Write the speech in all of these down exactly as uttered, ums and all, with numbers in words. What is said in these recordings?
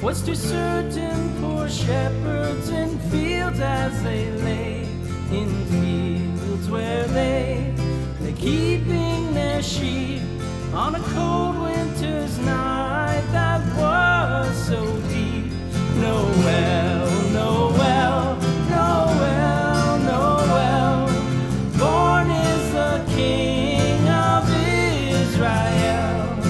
was to certain poor shepherds in fields as they lay, in fields where they lay keeping their sheep on a cold winter's night that was so deep. Noel, Noel, Noel, Noel, born is the King of Israel.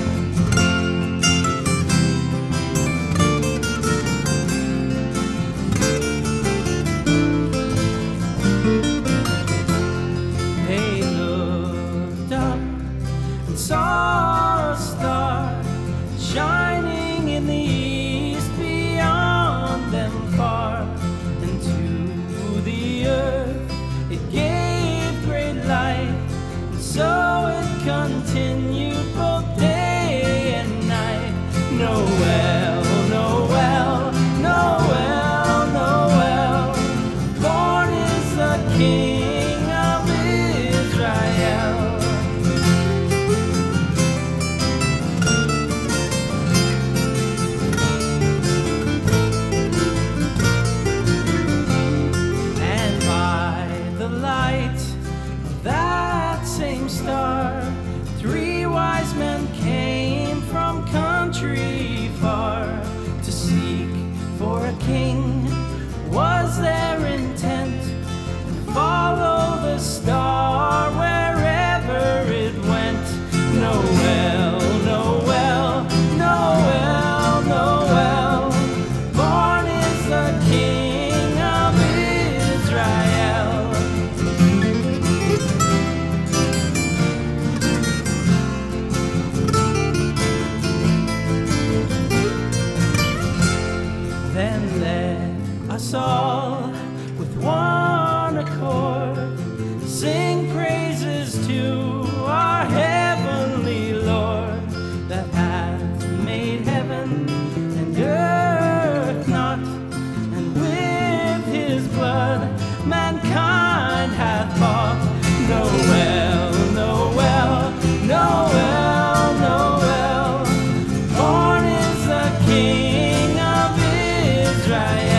They looked up and saw a star shining in the east beyond them far, and to the earth it gave great light, and so it continued both day and night. Noel, Noel, Noel, Noel, born is the King of Israel. And by the light of that same star, three wise men came from country far to seek for a king, was their intent, and follow the star wherever it went. Noel, Noel, Noel, Noel, born is the King of Israel. Then let us all with one accord sing praises to our heavenly Lord, that hath made heaven and earth not, and with his blood mankind hath bought. Noel, Noel, Noel, Noel, born is the King of Israel.